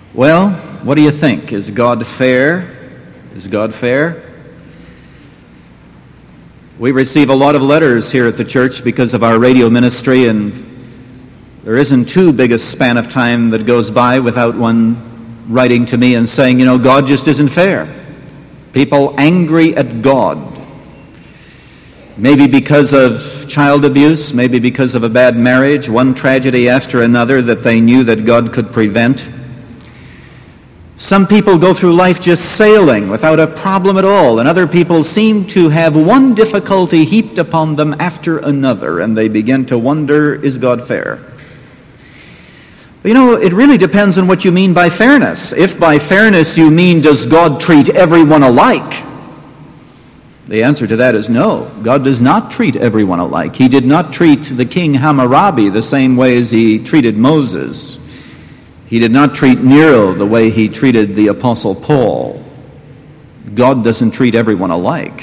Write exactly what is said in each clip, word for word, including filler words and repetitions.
Well, what do you think? Is God fair? Is God fair? We receive a lot of letters here at the church because of our radio ministry, and there isn't too big a span of time that goes by without one writing to me and saying, you know, God just isn't fair. People angry at God. Maybe because of child abuse, maybe because of a bad marriage, one tragedy after another that they knew that God could prevent. Some people go through life just sailing without a problem at all, and other people seem to have one difficulty heaped upon them after another, and they begin to wonder, is God fair? But you know, it really depends on what you mean by fairness. If by fairness you mean, does God treat everyone alike? The answer to that is no. God does not treat everyone alike. He did not treat the king Hammurabi the same way as he treated Moses. He did not treat Nero the way he treated the Apostle Paul. God doesn't treat everyone alike.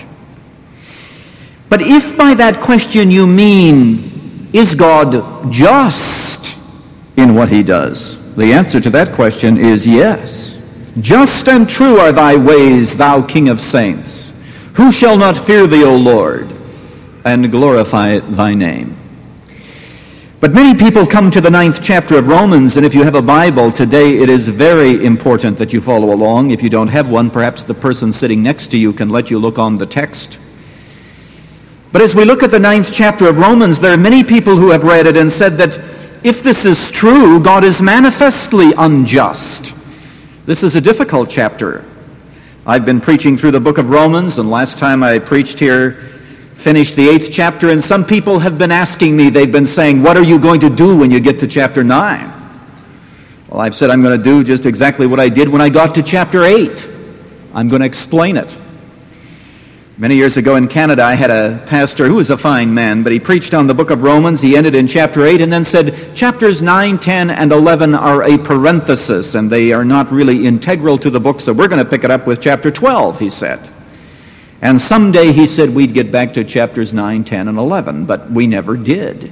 But if by that question you mean, is God just in what he does? The answer to that question is yes. Just and true are thy ways, thou King of saints. Who shall not fear thee, O Lord, and glorify thy name? But many people come to the ninth chapter of Romans, and if you have a Bible today, it is very important that you follow along. If you don't have one, perhaps the person sitting next to you can let you look on the text. But as we look at the ninth chapter of Romans, there are many people who have read it and said that if this is true, God is manifestly unjust. This is a difficult chapter. I've been preaching through the book of Romans, and last time I preached here, finished the eighth chapter, and some people have been asking me, they've been saying, what are you going to do when you get to chapter nine? Well, I've said I'm going to do just exactly what I did when I got to chapter eight. I'm going to explain it. Many years ago in Canada, I had a pastor who was a fine man, but he preached on the book of Romans. He ended in chapter eight and then said, chapters nine, ten, and eleven are a parenthesis, and they are not really integral to the book, so we're going to pick it up with chapter twelve, he said. And someday, he said, we'd get back to chapters nine, ten, and eleven, but we never did.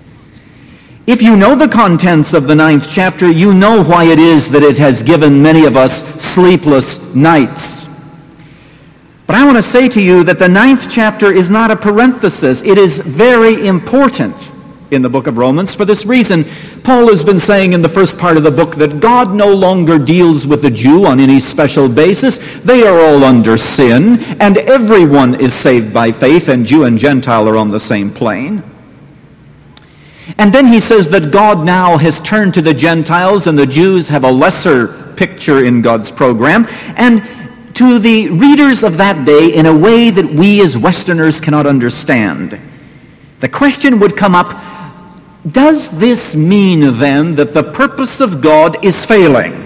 If you know the contents of the ninth chapter, you know why it is that it has given many of us sleepless nights. But I want to say to you that the ninth chapter is not a parenthesis. It is very important in the book of Romans. For this reason, Paul has been saying in the first part of the book that God no longer deals with the Jew on any special basis. They are all under sin, and everyone is saved by faith, and Jew and Gentile are on the same plane. And then he says that God now has turned to the Gentiles, and the Jews have a lesser picture in God's program, and to the readers of that day in a way that we as Westerners cannot understand. The question would come up, does this mean then that the purpose of God is failing?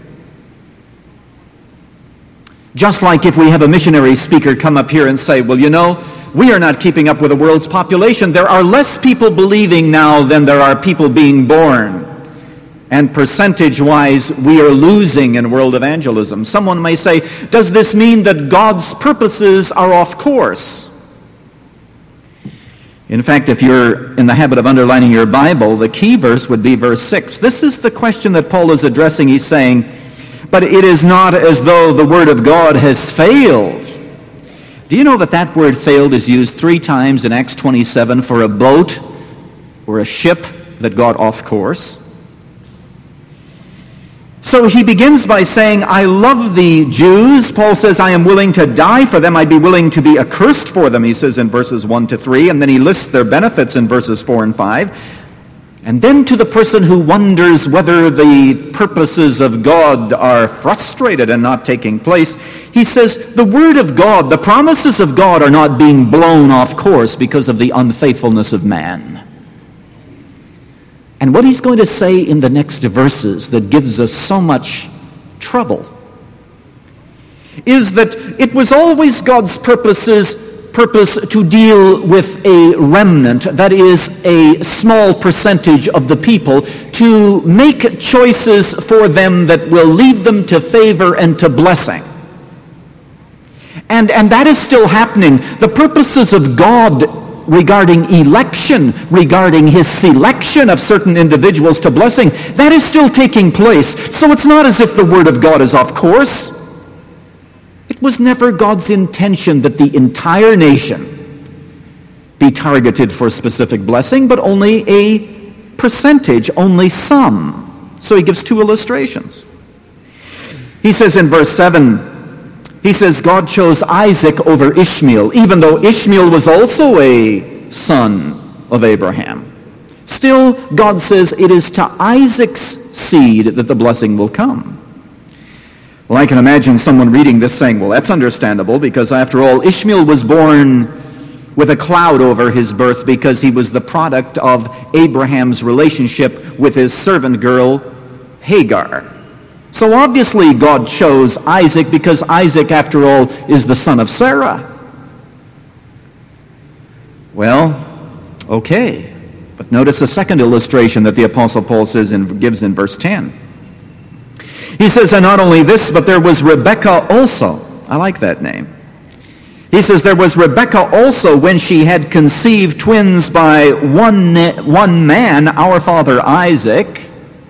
Just like if we have a missionary speaker come up here and say, well, you know, we are not keeping up with the world's population. There are less people believing now than there are people being born. And percentage-wise, we are losing in world evangelism. Someone may say, does this mean that God's purposes are off course? In fact, if you're in the habit of underlining your Bible, the key verse would be verse six. This is the question that Paul is addressing. He's saying, but it is not as though the word of God has failed. Do you know that that word failed is used three times in Acts twenty-seven for a boat or a ship that got off course? So he begins by saying, I love the Jews. Paul says, I am willing to die for them. I'd be willing to be accursed for them, he says in verses one to three. And then he lists their benefits in verses four and five. And then to the person who wonders whether the purposes of God are frustrated and not taking place, he says, the word of God, the promises of God are not being blown off course because of the unfaithfulness of man. And what he's going to say in the next verses that gives us so much trouble is that it was always God's purposes, purpose to deal with a remnant, that is, a small percentage of the people, to make choices for them that will lead them to favor and to blessing. And, and that is still happening. The purposes of God regarding election, regarding his selection of certain individuals to blessing, that is still taking place. So it's not as if the Word of God is off course. It was never God's intention that the entire nation be targeted for specific blessing, but only a percentage, only some. So he gives two illustrations. He says in verse seven, he says God chose Isaac over Ishmael, even though Ishmael was also a son of Abraham. Still, God says it is to Isaac's seed that the blessing will come. Well, I can imagine someone reading this saying, well, that's understandable, because after all, Ishmael was born with a cloud over his birth because he was the product of Abraham's relationship with his servant girl, Hagar. So obviously God chose Isaac because Isaac, after all, is the son of Sarah. Well, okay. But notice the second illustration that the Apostle Paul says and gives in verse ten. He says, and not only this, but there was Rebekah also. I like that name. He says, there was Rebekah also when she had conceived twins by one, one man, our father Isaac.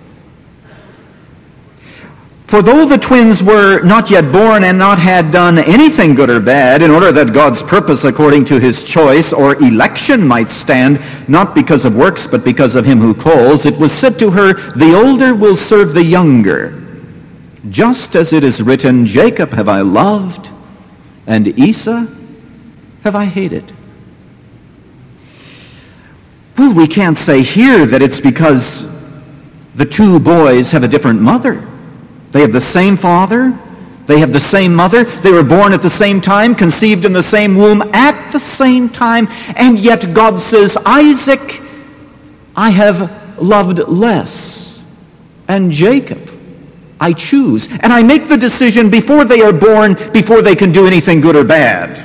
For though the twins were not yet born and not had done anything good or bad, in order that God's purpose according to his choice or election might stand, not because of works, but because of him who calls, it was said to her, the older will serve the younger. Just as it is written, Jacob have I loved, and Esau have I hated. Well, we can't say here that it's because the two boys have a different mother. They have the same father. They have the same mother. They were born at the same time, conceived in the same womb at the same time. And yet God says, Isaac I have loved less, and Jacob I choose. And I make the decision before they are born, before they can do anything good or bad.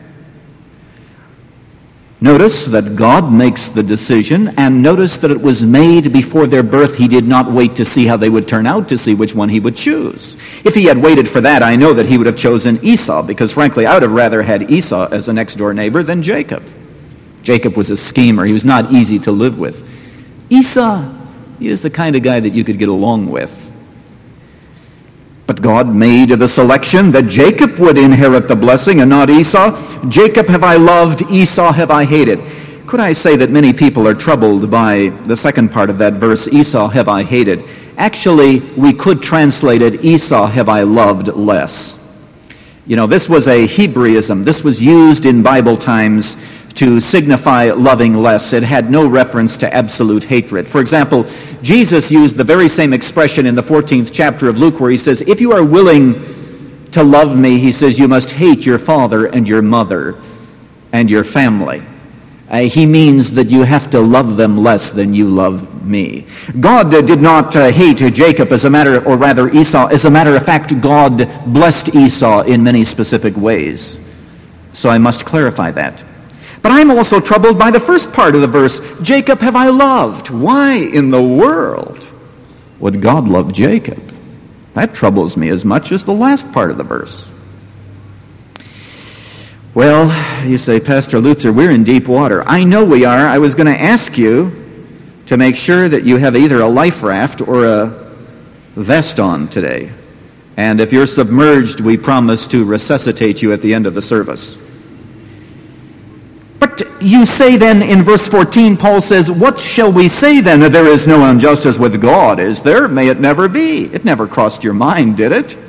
Notice that God makes the decision, and notice that it was made before their birth. He did not wait to see how they would turn out to see which one he would choose. If he had waited for that, I know that he would have chosen Esau, because frankly, I would have rather had Esau as a next-door neighbor than Jacob. Jacob was a schemer. He was not easy to live with. Esau, he is the kind of guy that you could get along with. But God made the selection that Jacob would inherit the blessing and not Esau. Jacob have I loved, Esau have I hated. Could I say that many people are troubled by the second part of that verse, Esau have I hated? Actually, we could translate it, Esau have I loved less. You know, this was a Hebraism. This was used in Bible times to signify loving less. It had no reference to absolute hatred. For example, Jesus used the very same expression in the fourteenth chapter of Luke, where he says, if you are willing to love me, he says, you must hate your father and your mother and your family. Uh, he means that you have to love them less than you love me. God uh, did not uh, hate Jacob as a matter, or rather Esau. As a matter of fact, God blessed Esau in many specific ways. So I must clarify that. But I'm also troubled by the first part of the verse, Jacob have I loved. Why in the world would God love Jacob? That troubles me as much as the last part of the verse. Well, you say, Pastor Lutzer, we're in deep water. I know we are. I was going to ask you to make sure that you have either a life raft or a vest on today. And if you're submerged, we promise to resuscitate you at the end of the service. But you say then in verse fourteen, Paul says, what shall we say then? There is no injustice with God, is there? May it never be. It never crossed your mind, did it?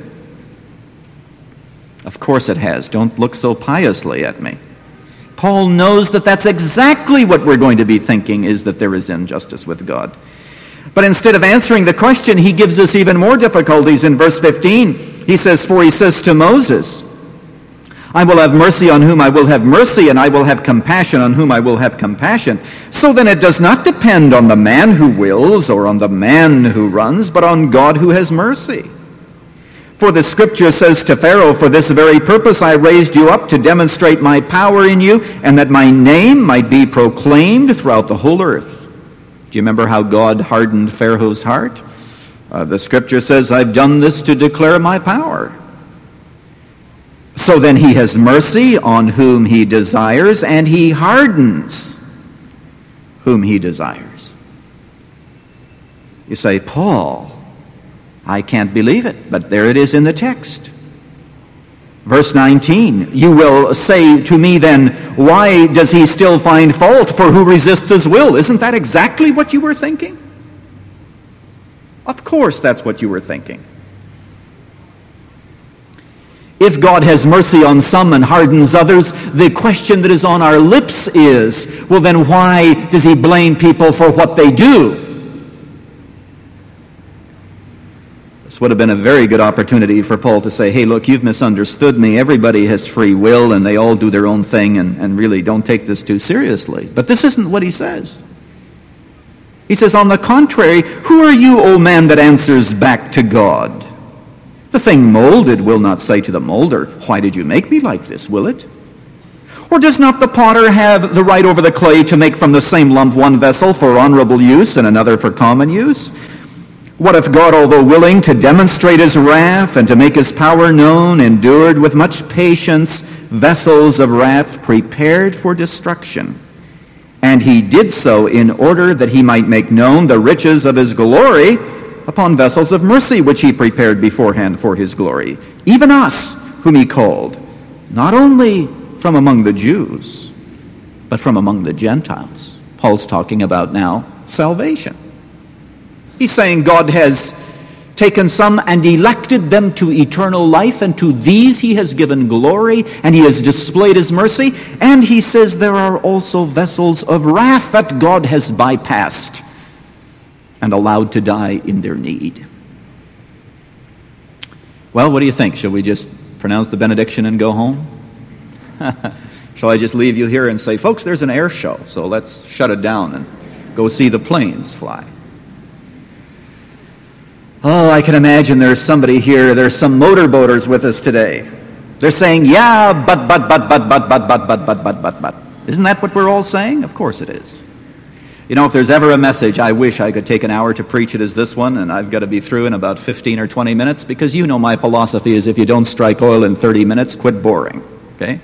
Of course it has. Don't look so piously at me. Paul knows that that's exactly what we're going to be thinking, is that there is injustice with God. But instead of answering the question, he gives us even more difficulties in verse fifteen. He says, for he says to Moses, I will have mercy on whom I will have mercy, and I will have compassion on whom I will have compassion. So then it does not depend on the man who wills or on the man who runs, but on God who has mercy. For the scripture says to Pharaoh, for this very purpose I raised you up to demonstrate my power in you, and that my name might be proclaimed throughout the whole earth. Do you remember how God hardened Pharaoh's heart? Uh, the scripture says, I've done this to declare my power. So then he has mercy on whom he desires, and he hardens whom he desires. You say, Paul, I can't believe it, but there it is in the text. Verse nineteen, you will say to me then, why does he still find fault? For who resists his will? Isn't that exactly what you were thinking? Of course that's what you were thinking. If God has mercy on some and hardens others, the question that is on our lips is, well then why does he blame people for what they do? This would have been a very good opportunity for Paul to say, hey, look, you've misunderstood me. Everybody has free will, and they all do their own thing, and, and really don't take this too seriously. But this isn't what he says. He says, on the contrary, who are you, O man, that answers back to God? The thing molded will not say to the molder, why did you make me like this, will it? Or does not the potter have the right over the clay to make from the same lump one vessel for honorable use and another for common use? What if God, although willing to demonstrate his wrath and to make his power known, endured with much patience vessels of wrath prepared for destruction? And he did so in order that he might make known the riches of his glory upon vessels of mercy, which he prepared beforehand for his glory, even us, whom he called, not only from among the Jews, but from among the Gentiles. Paul's talking about now salvation. He's saying God has taken some and elected them to eternal life, and to these he has given glory, and he has displayed his mercy. And he says there are also vessels of wrath that God has bypassed and allowed to die in their need. Well, what do you think? Shall we just pronounce the benediction and go home? Shall I just leave you here and say, folks, there's an air show, so let's shut it down and go see the planes fly? Oh, I can imagine there's somebody here, there's some motorboaters with us today. They're saying, yeah, but, but, but, but, but, but, but, but, but, but, but, but. Isn't that what we're all saying? Of course it is. You know, if there's ever a message I wish I could take an hour to preach it as this one, and I've got to be through in about fifteen or twenty minutes, because you know my philosophy is if you don't strike oil in thirty minutes, quit boring, okay?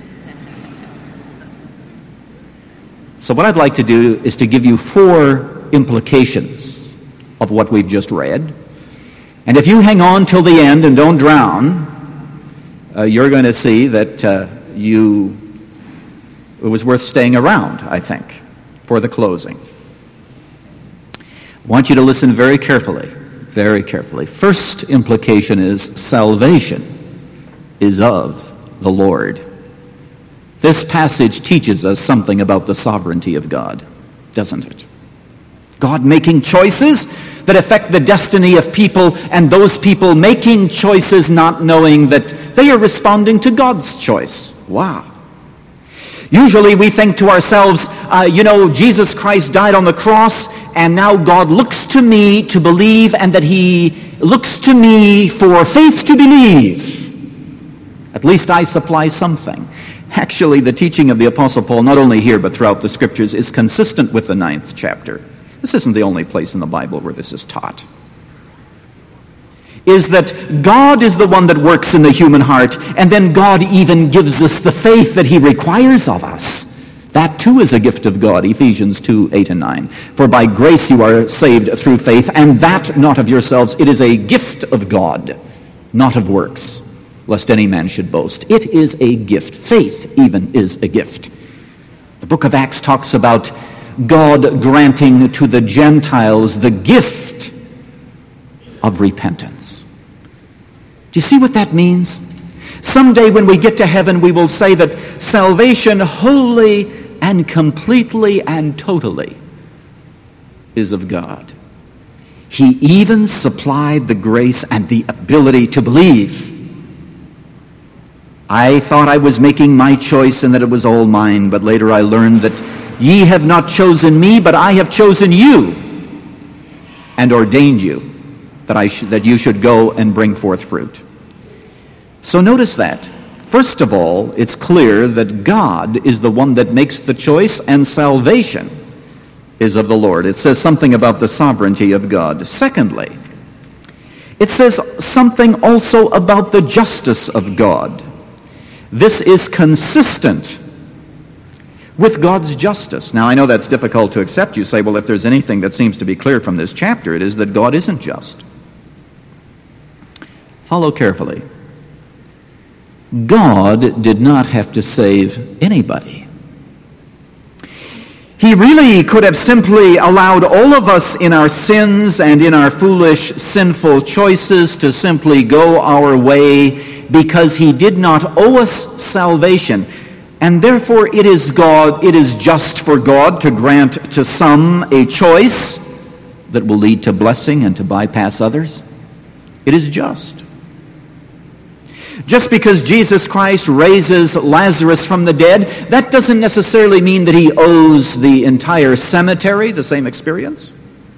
So what I'd like to do is to give you four implications of what we've just read. And if you hang on till the end and don't drown, uh, you're going to see that uh, you it was worth staying around, I think, for the closing. I want you to listen very carefully, very carefully. First implication is salvation is of the Lord. This passage teaches us something about the sovereignty of God, doesn't it? God making choices that affect the destiny of people, and those people making choices not knowing that they are responding to God's choice. Wow. Usually we think to ourselves, uh, you know, Jesus Christ died on the cross, and now God looks to me to believe, and that he looks to me for faith to believe. At least I supply something. Actually, the teaching of the Apostle Paul, not only here but throughout the Scriptures, is consistent with the ninth chapter. This isn't the only place in the Bible where this is taught. Is that God is the one that works in the human heart, and then God even gives us the faith that he requires of us. That too is a gift of God, Ephesians two, eight and nine. For by grace you are saved through faith, and that not of yourselves. It is a gift of God, not of works, lest any man should boast. It is a gift. Faith even is a gift. The book of Acts talks about God granting to the Gentiles the gift of repentance. Do you see what that means? Someday when we get to heaven, we will say that salvation wholly and completely and totally is of God. He even supplied the grace and the ability to believe. I thought I was making my choice and that it was all mine, but later I learned that ye have not chosen me, but I have chosen you and ordained you that I sh- that you should go and bring forth fruit. So notice that. First of all, it's clear that God is the one that makes the choice, and salvation is of the Lord. It says something about the sovereignty of God. Secondly, it says something also about the justice of God. This is consistent with God's justice. Now, I know that's difficult to accept. You say, well, if there's anything that seems to be clear from this chapter, it is that God isn't just. Follow carefully. God did not have to save anybody. He really could have simply allowed all of us in our sins and in our foolish, sinful choices to simply go our way because he did not owe us salvation. And therefore it is God, it is just for God to grant to some a choice that will lead to blessing and to bypass others. It is just. Just because Jesus Christ raises Lazarus from the dead, that doesn't necessarily mean that he owes the entire cemetery the same experience.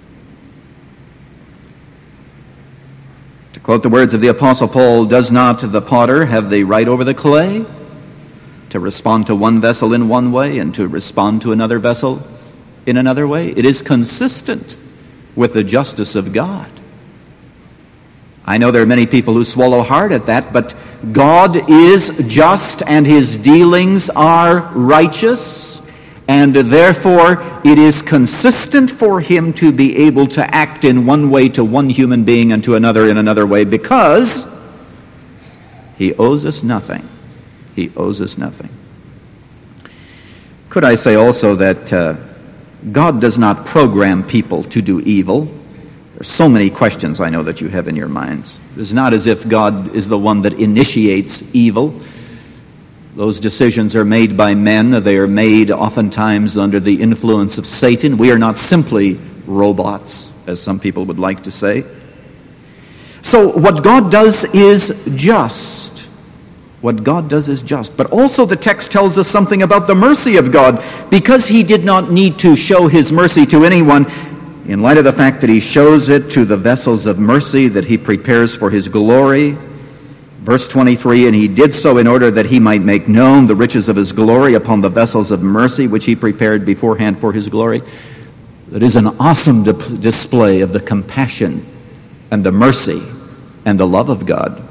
To quote the words of the Apostle Paul, does not the potter have the right over the clay to respond to one vessel in one way and to respond to another vessel in another way? It is consistent with the justice of God. I know there are many people who swallow hard at that, but God is just and his dealings are righteous, and therefore it is consistent for him to be able to act in one way to one human being and to another in another way, because he owes us nothing. He owes us nothing. Could I say also that uh, God does not program people to do evil? There's so many questions I know that you have in your minds. It's not as if God is the one that initiates evil. Those decisions are made by men. They are made oftentimes under the influence of Satan. We are not simply robots, as some people would like to say. So what God does is just. What God does is just. But also the text tells us something about the mercy of God. Because he did not need to show his mercy to anyone, in light of the fact that he shows it to the vessels of mercy that he prepares for his glory. Verse twenty-three, and he did so in order that he might make known the riches of his glory upon the vessels of mercy which he prepared beforehand for his glory. That is an awesome di- display of the compassion and the mercy and the love of God.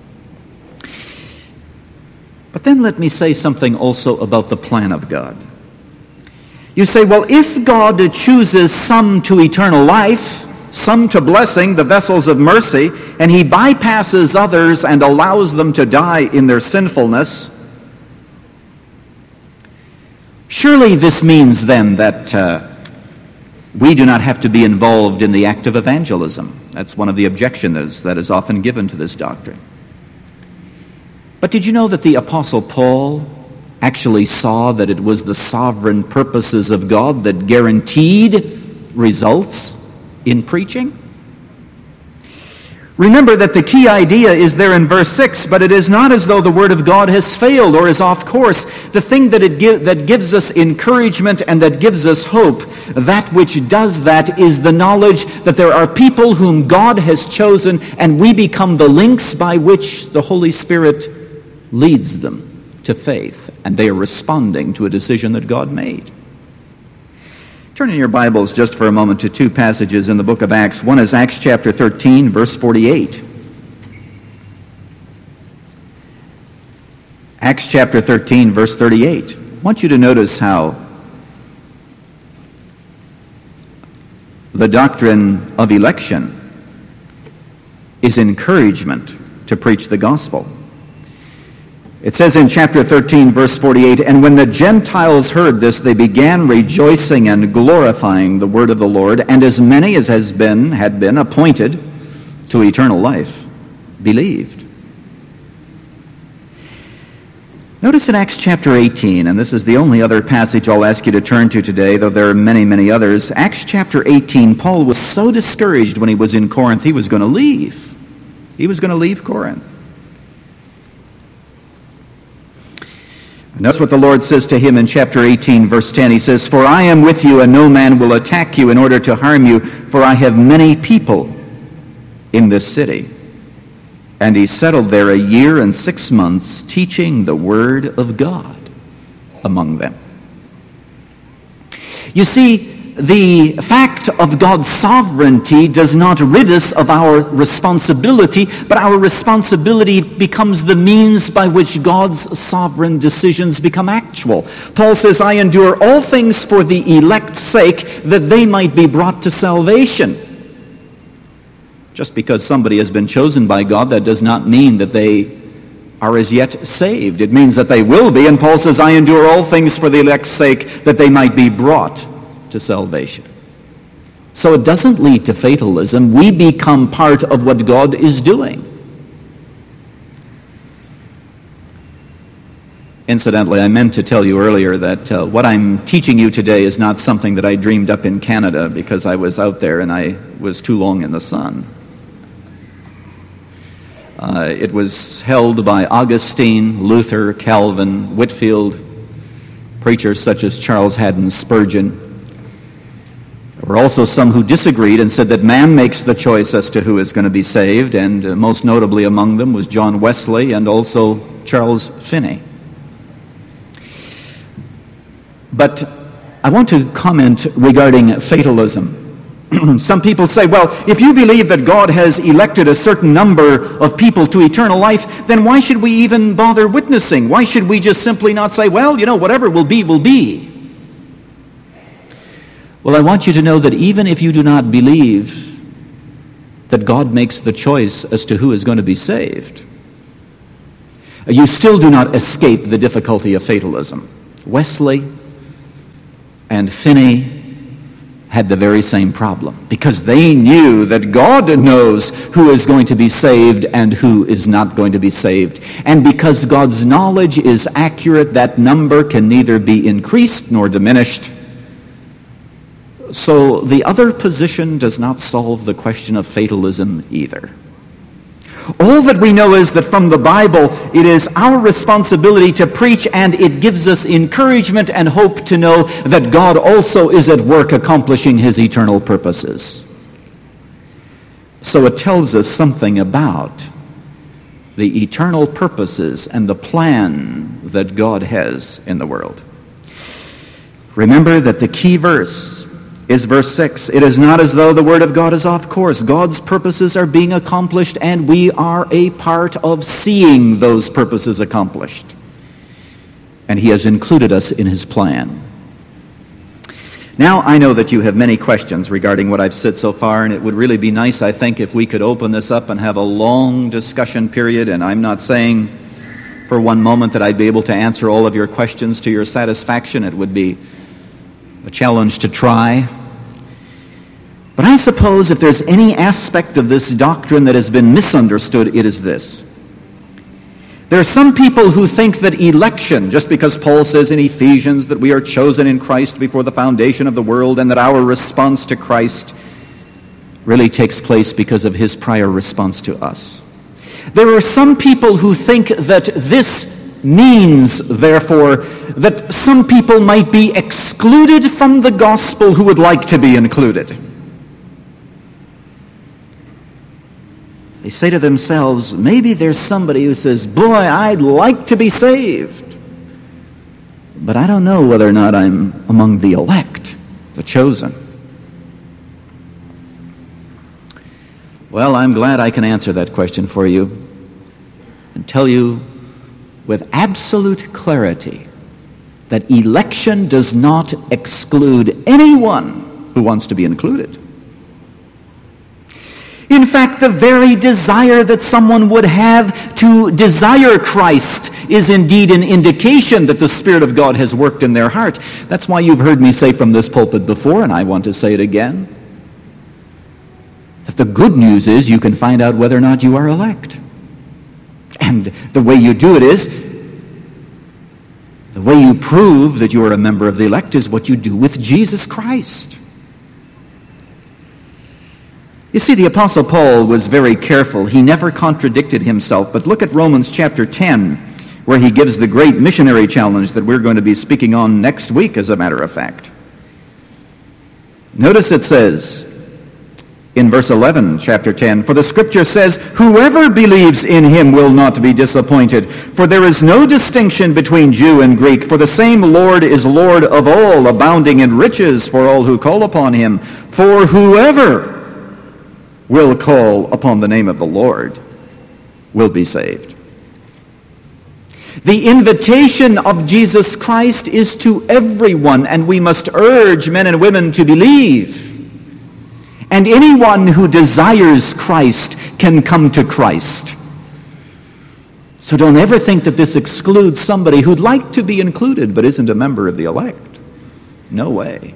But then let me say something also about the plan of God. You say, well, if God chooses some to eternal life, some to blessing, the vessels of mercy, and he bypasses others and allows them to die in their sinfulness, surely this means then that uh, we do not have to be involved in the act of evangelism. That's one of the objections that is often given to this doctrine. But did you know that the Apostle Paul actually saw that it was the sovereign purposes of God that guaranteed results in preaching? Remember that the key idea is there in verse six, but it is not as though the word of God has failed or is off course. The thing that it give, that gives us encouragement and that gives us hope, that which does that is the knowledge that there are people whom God has chosen, and we become the links by which the Holy Spirit leads them to faith, and they are responding to a decision that God made. Turn in your Bibles just for a moment to two passages in the book of Acts. One is Acts chapter thirteen, verse forty-eight. Acts chapter thirteen, verse thirty-eight. I want you to notice how the doctrine of election is encouragement to preach the gospel. It says in chapter thirteen, verse forty-eight, and when the Gentiles heard this, they began rejoicing and glorifying the word of the Lord, and as many as has been, had been appointed to eternal life believed. Notice in Acts chapter eighteen, and this is the only other passage I'll ask you to turn to today, though there are many, many others. Acts chapter eighteen, Paul was so discouraged when he was in Corinth, he was going to leave. He was going to leave Corinth. Notice what the Lord says to him in chapter eighteen, verse ten. He says, for I am with you, and no man will attack you in order to harm you, for I have many people in this city. And he settled there a year and six months, teaching the word of God among them. You see, the fact of God's sovereignty does not rid us of our responsibility, but our responsibility becomes the means by which God's sovereign decisions become actual. Paul says, I endure all things for the elect's sake, that they might be brought to salvation. Just because somebody has been chosen by God, that does not mean that they are as yet saved. It means that they will be, and Paul says, I endure all things for the elect's sake, that they might be brought to salvation. So it doesn't lead to fatalism. We become part of what God is doing. Incidentally, I meant to tell you earlier that uh, what I'm teaching you today is not something that I dreamed up in Canada because I was out there and I was too long in the sun. Uh, it was held by Augustine, Luther, Calvin, Whitefield, preachers such as Charles Haddon Spurgeon. There were also some who disagreed and said that man makes the choice as to who is going to be saved, and uh, most notably among them was John Wesley and also Charles Finney. But I want to comment regarding fatalism. Some people say, well, if you believe that God has elected a certain number of people to eternal life, then why should we even bother witnessing? Why should we just simply not say, well, you know, whatever will be, will be? Well, I want you to know that even if you do not believe that God makes the choice as to who is going to be saved, you still do not escape the difficulty of fatalism. Wesley and Finney had the very same problem, because they knew that God knows who is going to be saved and who is not going to be saved. And because God's knowledge is accurate, that number can neither be increased nor diminished. So the other position does not solve the question of fatalism either. All that we know is that from the Bible, it is our responsibility to preach, and it gives us encouragement and hope to know that God also is at work accomplishing his eternal purposes. So it tells us something about the eternal purposes and the plan that God has in the world. Remember that the key verse is verse six. It is not as though the word of God is off course. God's purposes are being accomplished, and we are a part of seeing those purposes accomplished. And he has included us in his plan. Now, I know that you have many questions regarding what I've said so far, and it would really be nice, I think, if we could open this up and have a long discussion period. And I'm not saying for one moment that I'd be able to answer all of your questions to your satisfaction. It would be a challenge to try. But I suppose if there's any aspect of this doctrine that has been misunderstood, it is this. There are some people who think that election, just because Paul says in Ephesians that we are chosen in Christ before the foundation of the world, and that our response to Christ really takes place because of his prior response to us. There are some people who think that this means, therefore, that some people might be excluded from the gospel who would like to be included. They say to themselves, maybe there's somebody who says, boy, I'd like to be saved, but I don't know whether or not I'm among the elect, the chosen. Well, I'm glad I can answer that question for you and tell you with absolute clarity that election does not exclude anyone who wants to be included. In fact, the very desire that someone would have to desire Christ is indeed an indication that the Spirit of God has worked in their heart. That's why you've heard me say from this pulpit before, and I want to say it again, that the good news is you can find out whether or not you are elect. And the way you do it is, the way you prove that you are a member of the elect is what you do with Jesus Christ. You see, the Apostle Paul was very careful. He never contradicted himself. But look at Romans chapter ten, where he gives the great missionary challenge that we're going to be speaking on next week, as a matter of fact. Notice it says in verse eleven, chapter ten. For the scripture says, whoever believes in him will not be disappointed. For there is no distinction between Jew and Greek. For the same Lord is Lord of all, abounding in riches for all who call upon him. For whoever will call upon the name of the Lord will be saved. The invitation of Jesus Christ is to everyone, and we must urge men and women to believe. And anyone who desires Christ can come to Christ. So don't ever think that this excludes somebody who'd like to be included but isn't a member of the elect. No way.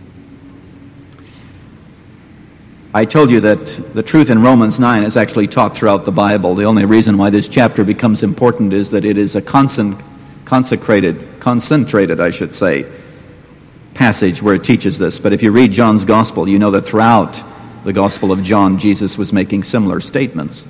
I told you that the truth in Romans nine is actually taught throughout the Bible. The only reason why this chapter becomes important is that it is a constant, consecrated, concentrated, I should say, passage where it teaches this. But if you read John's Gospel, you know that throughout the Gospel of John, Jesus was making similar statements.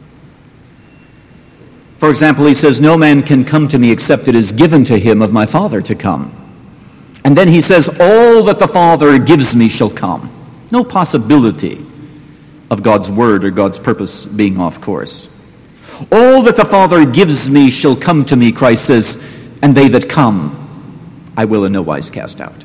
For example, he says, no man can come to me except it is given to him of my Father to come. And then he says, all that the Father gives me shall come. No possibility of God's word or God's purpose being off course. All that the Father gives me shall come to me, Christ says, and they that come I will in no wise cast out.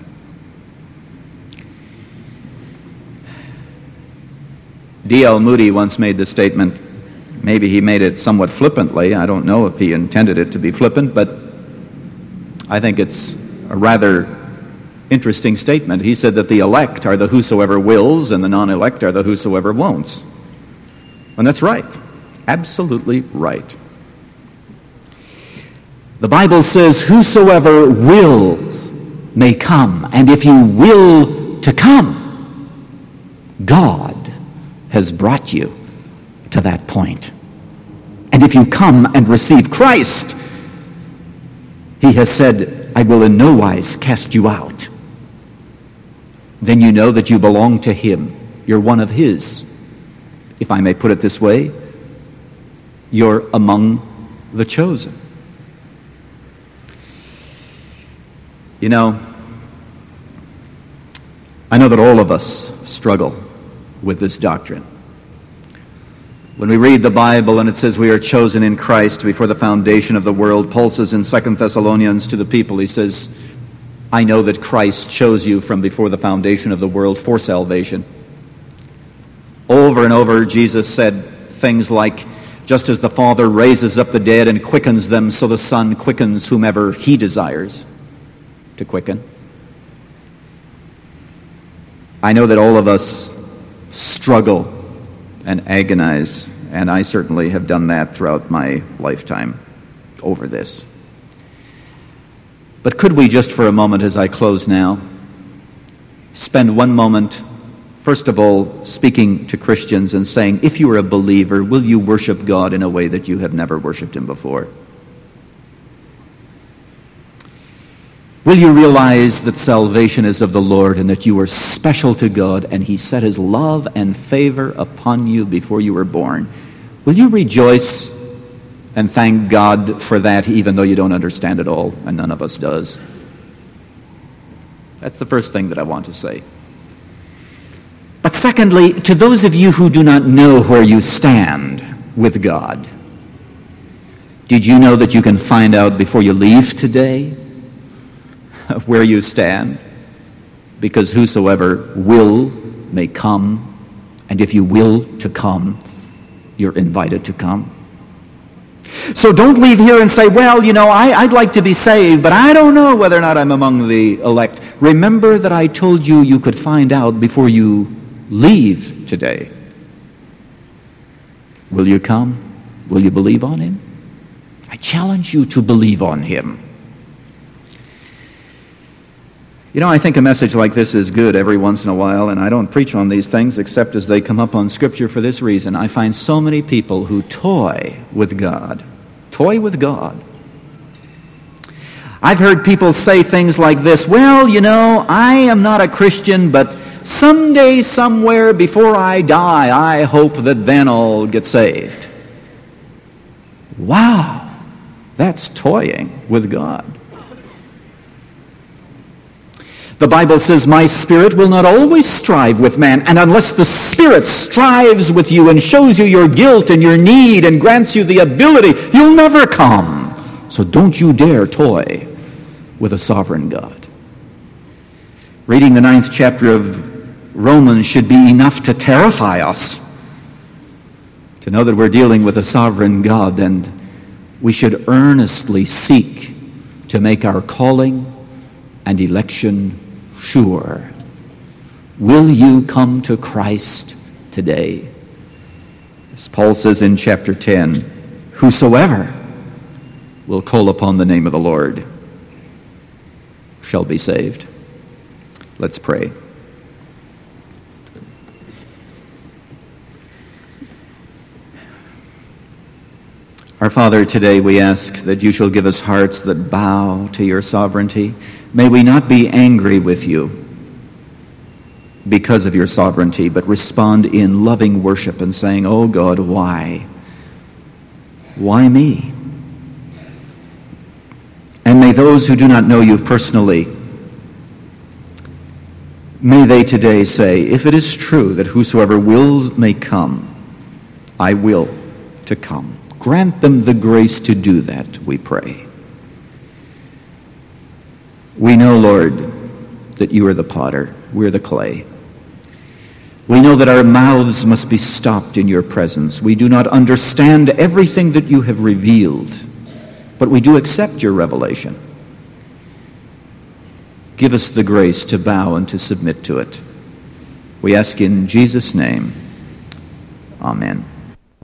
D L Moody once made the statement, maybe he made it somewhat flippantly. I don't know if he intended it to be flippant, but I think it's a rather interesting statement. He said that the elect are the whosoever wills and the non-elect are the whosoever won'ts. And that's right. Absolutely right. The Bible says, whosoever will may come. And if you will to come, God has brought you to that point. And if you come and receive Christ, he has said, I will in no wise cast you out. Then you know that you belong to him. You're one of his. If I may put it this way, you're among the chosen. You know, I know that all of us struggle with this doctrine. When we read the Bible and it says we are chosen in Christ before the foundation of the world, Paul says in Second Thessalonians to the people, he says, I know that Christ chose you from before the foundation of the world for salvation. Over and over, Jesus said things like, just as the Father raises up the dead and quickens them, so the Son quickens whomever he desires to quicken. I know that all of us struggle and agonize, and I certainly have done that throughout my lifetime over this. But could we just for a moment, as I close now, spend one moment, first of all, speaking to Christians and saying, if you are a believer, will you worship God in a way that you have never worshiped him before? Will you realize that salvation is of the Lord and that you are special to God and he set his love and favor upon you before you were born? Will you rejoice and thank God for that, even though you don't understand it all, and none of us does? That's the first thing that I want to say. But secondly, to those of you who do not know where you stand with God, did you know that you can find out before you leave today where you stand? Because whosoever will may come, and if you will to come, you're invited to come. So don't leave here and say, well, you know, I, I'd like to be saved, but I don't know whether or not I'm among the elect. Remember that I told you you could find out before you leave today. Will you come? Will you believe on him? I challenge you to believe on him. You know, I think a message like this is good every once in a while, and I don't preach on these things except as they come up on Scripture for this reason. I find so many people who toy with God. Toy with God. I've heard people say things like this, well, you know, I am not a Christian, but someday, somewhere, before I die, I hope that then I'll get saved. Wow, that's toying with God. The Bible says, my spirit will not always strive with man, and unless the Spirit strives with you and shows you your guilt and your need and grants you the ability, you'll never come. So don't you dare toy with a sovereign God. Reading the ninth chapter of Romans should be enough to terrify us, to know that we're dealing with a sovereign God, and we should earnestly seek to make our calling and election sure. Will you come to Christ today? As Paul says in chapter ten, whosoever will call upon the name of the Lord shall be saved. Let's pray. Our Father, today we ask that you shall give us hearts that bow to your sovereignty. May we not be angry with you because of your sovereignty, but respond in loving worship and saying, oh God, why? Why me? And may those who do not know you personally, may they today say, if it is true that whosoever wills may come, I will to come. Grant them the grace to do that, we pray. We know, Lord, that you are the potter, we're the clay. We know that our mouths must be stopped in your presence. We do not understand everything that you have revealed, but we do accept your revelation. Give us the grace to bow and to submit to it. We ask in Jesus' name. Amen.